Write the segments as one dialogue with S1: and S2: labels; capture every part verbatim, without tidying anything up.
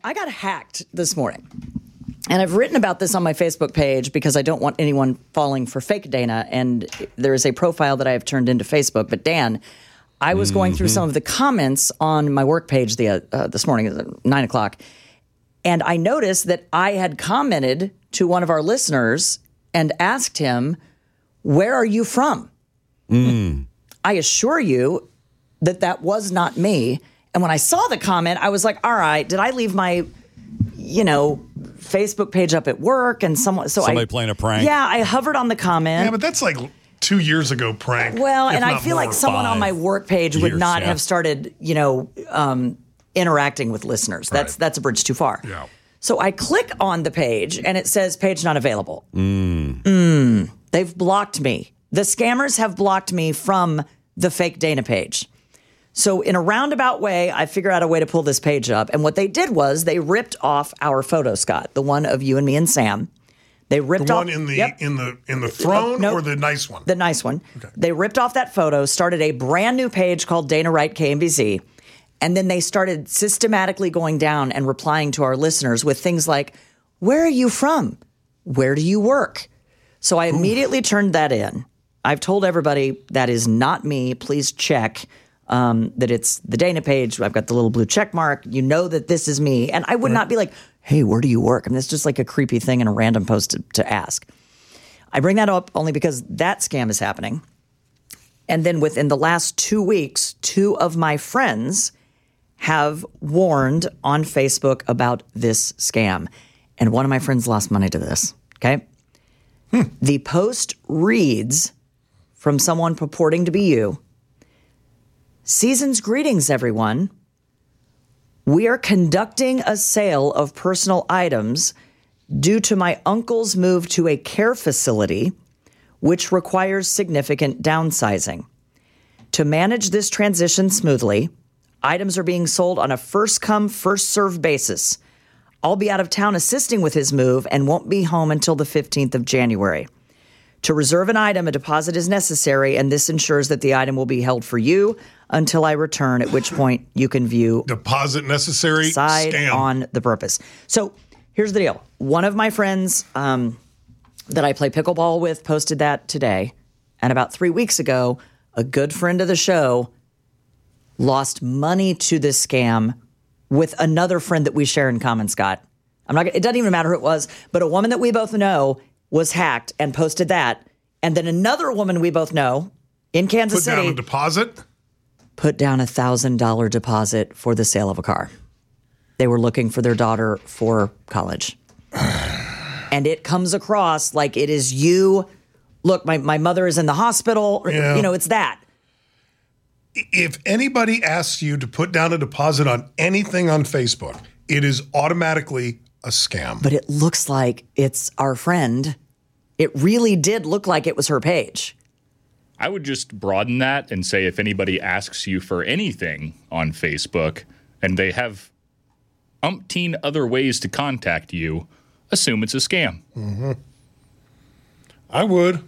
S1: I got hacked this morning. And I've written about this on my Facebook page because I don't want anyone falling for fake Dana. And there is a profile that I have turned into Facebook. But Dan, I was mm-hmm. going through some of the comments on my work page the, uh, this morning at nine o'clock. And I noticed that I had commented to one of our listeners and asked him, where are you from?
S2: Mm.
S1: I assure you that that was not me. And when I saw the comment, I was like, all right, did I leave my, you know, Facebook page up at work and someone, so
S2: somebody
S1: I,
S2: playing a prank?
S1: Yeah, I hovered on the comment.
S3: Yeah, but that's like two years ago prank.
S1: Well, and I feel
S3: more.
S1: like someone
S2: Five
S1: on my work page would
S2: years,
S1: not
S2: yeah.
S1: have started, you know, um, interacting with listeners. That's
S3: Right.
S1: that's a bridge too far.
S3: Yeah.
S1: So I click on the page and it says page not available.
S2: Mm.
S1: Mm, they've blocked me. The scammers have blocked me from the fake Dana page. So in a roundabout way, I figure out a way to pull this page up. And what they did was they ripped off our photo, Scott, the one of you and me and Sam. They ripped
S3: The
S1: off
S3: one in the
S1: yep,
S3: in the in the throne
S1: Uh, nope.
S3: or the nice one?
S1: the nice one.
S3: Okay.
S1: They ripped off that photo, started a brand new page called Dana Wright K M B Z. And then they started systematically going down and replying to our listeners with things like, where are you from? Where do you work? So I immediately Ooh. turned that in. I've told everybody that is not me. Please check um, that it's the Dana page. I've got the little blue check mark. You know that this is me. And I would not be like, hey, where do you work? I mean, it's just like a creepy thing in a random post to, to ask. I bring that up only because that scam is happening. And then within the last two weeks, two of my friends have warned on Facebook about this scam. And one of my friends lost money to this, okay? Hmm. The post reads from someone purporting to be you. Season's greetings, everyone. We are conducting a sale of personal items due to my uncle's move to a care facility, which requires significant downsizing. To manage this transition smoothly, items are being sold on a first-come, first-served basis. I'll be out of town assisting with his move and won't be home until the fifteenth of January. To reserve an item, a deposit is necessary, and this ensures that the item will be held for you until I return, at which point you can view
S3: Deposit necessary,
S1: side
S3: scam.
S1: on the purpose. So here's the deal. One of my friends um, that I play pickleball with posted that today, and about three weeks ago, a good friend of the show lost money to this scam with another friend that we share in common, Scott. I'm not. It doesn't even matter who it was, but a woman that we both know was hacked and posted that. And then another woman we both know in Kansas
S3: Put
S1: City
S3: down a deposit?
S1: put down a one thousand dollars deposit for the sale of a car. They were looking for their daughter for college. And it comes across like it is you. Look, my, my mother is in the hospital.
S3: Yeah.
S1: You know, it's that.
S3: If anybody asks you to put down a deposit on anything on Facebook, it is automatically a scam.
S1: But it looks like it's our friend. It really did look like it was her page.
S4: I would just broaden that and say if anybody asks you for anything on Facebook and they have umpteen other ways to contact you, assume it's a scam.
S3: Mm-hmm. I would.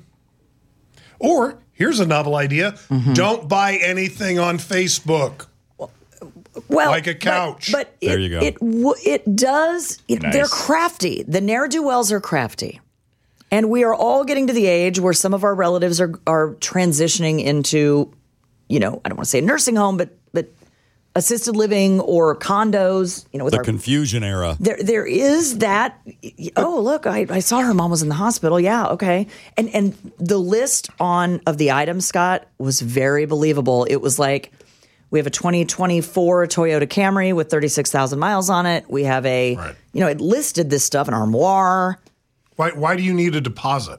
S3: Or, here's a novel idea. Mm-hmm. Don't buy anything on Facebook.
S1: Well,
S3: like a couch.
S1: But, but
S2: there
S1: it,
S2: you go.
S1: It, it does. It,
S4: nice.
S1: They're crafty. The ne'er-do-wells are crafty. And we are all getting to the age where some of our relatives are are transitioning into, you know, I don't want to say a nursing home, but but assisted living or condos. You know, with
S2: the
S1: our,
S2: confusion era.
S1: There there is that. Oh, look, I, I saw her mom was in the hospital. Yeah, okay. And and the list on of the items, Scott, was very believable. It was like, we have a twenty twenty-four Toyota Camry with thirty-six thousand miles on it. We have a, right. you know, it listed this stuff, an armoire.
S3: Why Why do you need a deposit?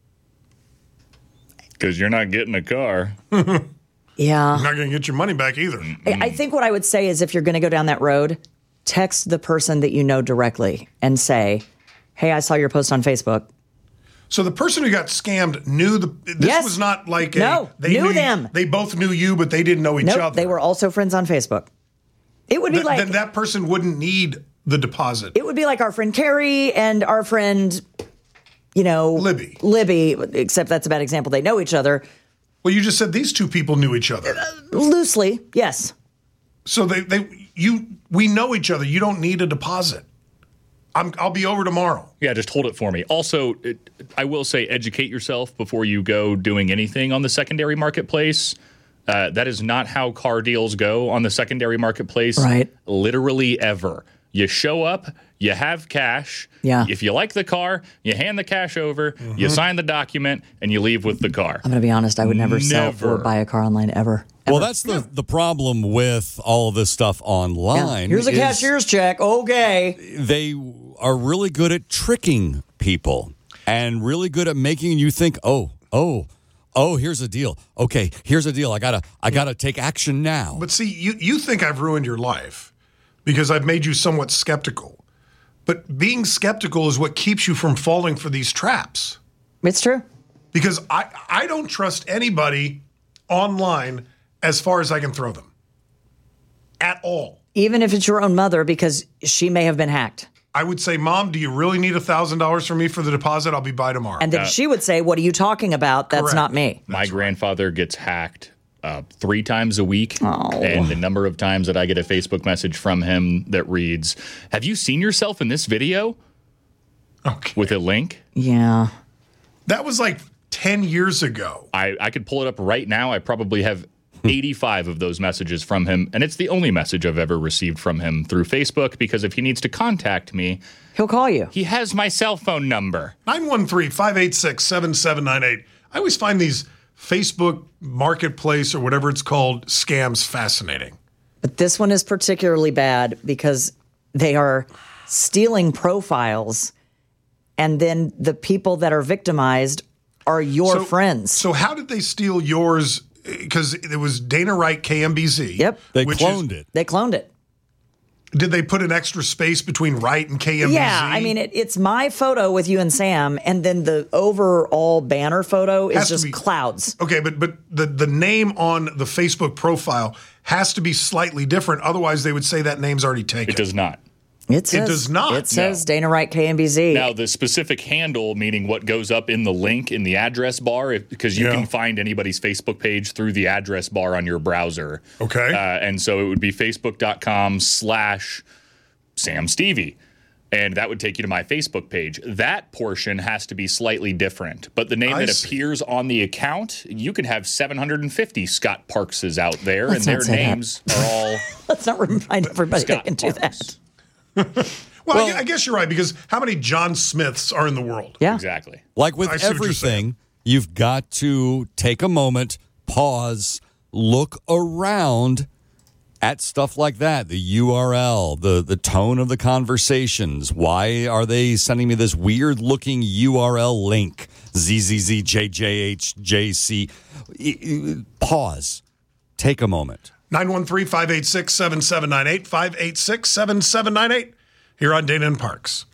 S4: Because you're not getting a car.
S1: Yeah.
S3: You're not going to get your money back either.
S1: I, I think what I would say is if you're going to go down that road, text the person that you know directly and say, hey, I saw your post on Facebook.
S3: So the person who got scammed knew the. This
S1: yes.
S3: was not like a.
S1: No,
S3: they
S1: knew them.
S3: They both knew you, but they didn't know each
S1: nope,
S3: other.
S1: They were also friends on Facebook. It would be
S3: Th-
S1: like.
S3: Then that person wouldn't need the deposit.
S1: It would be like our friend Carrie and our friend, you know.
S3: Libby.
S1: Libby, except that's a bad example. They know each other.
S3: Well, you just said these two people knew each other.
S1: Uh, loosely, yes.
S3: So they, they you we know each other. You don't need a deposit. I'm, I'll be over tomorrow.
S4: Yeah, just hold it for me. Also, it, I will say educate yourself before you go doing anything on the secondary marketplace. Uh, that is not how car deals go on the secondary marketplace.
S1: Right.
S4: Literally ever. You show up, you have cash.
S1: Yeah.
S4: If you like the car, you hand the cash over, mm-hmm. you sign the document, and you leave with the car.
S1: I'm going to be honest. I would never, never. sell or buy a car online ever.
S2: Well, that's the, the problem with all of this stuff online.
S1: Yeah. Here's a cashier's check. Okay.
S2: They are really good at tricking people and really good at making you think, oh, oh, oh, here's a deal. Okay, here's a deal. I gotta, I gotta take action now.
S3: But see, you, you think I've ruined your life because I've made you somewhat skeptical. But being skeptical is what keeps you from falling for these traps.
S1: It's true.
S3: Because I, I don't trust anybody online as far as I can throw them. At all.
S1: Even if it's your own mother, because she may have been hacked.
S3: I would say, Mom, do you really need one thousand dollars from me for the deposit? I'll be by tomorrow.
S1: And then uh, she would say, what are you talking about? That's correct. Not me.
S4: My
S3: That's
S4: grandfather right. gets hacked uh, three times a week.
S1: Oh.
S4: And the number of times that I get a Facebook message from him that reads, have you seen yourself in this video?
S3: Okay.
S4: With a link?
S1: Yeah.
S3: That was like ten years ago.
S4: I, I could pull it up right now. I probably have eighty-five of those messages from him, and it's the only message I've ever received from him through Facebook, because if he needs to contact me,
S1: he'll call you.
S4: He has my cell phone number.
S3: nine one three, five eight six, seven seven nine eight. I always find these Facebook marketplace or whatever it's called scams fascinating.
S1: But this one is particularly bad because they are stealing profiles, and then the people that are victimized are your
S3: so,
S1: friends.
S3: So how did they steal yours? Because it was Dana Wright K M B Z.
S1: Yep.
S2: They cloned
S3: is,
S2: it.
S1: They cloned it.
S3: Did they put an extra space between Wright and K M B Z?
S1: Yeah, I mean, it, it's my photo with you and Sam, and then the overall banner photo is
S3: Has to
S1: just
S3: be-
S1: clouds.
S3: Okay, but but the, the name on the Facebook profile has to be slightly different. Otherwise, they would say that name's already taken.
S4: It does not.
S1: It says,
S3: does not,
S1: It says
S4: no.
S1: Dana Wright K M B Z.
S4: Now, the specific handle, meaning what goes up in the link in the address bar, if, because you
S3: Yeah.
S4: can find anybody's Facebook page through the address bar on your browser.
S3: Okay.
S4: Uh, and so it would be facebook.com slash Sam Stevie. And that would take you to my Facebook page. That portion has to be slightly different. But the name
S3: I
S4: that
S3: see.
S4: appears on the account, you can have seven hundred fifty Scott Parkses out there,
S1: Let's
S4: and
S1: not
S4: their
S1: say that.
S4: names are all
S1: Let's not remind everybody they
S4: Scott
S1: can do
S4: Parks.
S1: that.
S3: Well,
S2: Well-
S3: I, gu- I guess you're right, because how many John Smiths are in the world?
S1: Yeah.
S4: Exactly.
S2: Like with
S3: I see what you're saying.
S2: everything, you've got to take a moment, pause, look around at stuff like that. The U R L, the, the tone of the conversations. Why are they sending me this weird looking U R L link? Z Z Z J J H J C. Pause. Take a moment.
S3: nine one three, five eight six, seven seven nine eight, five eight six, seven seven nine eight here on Dana and Parks.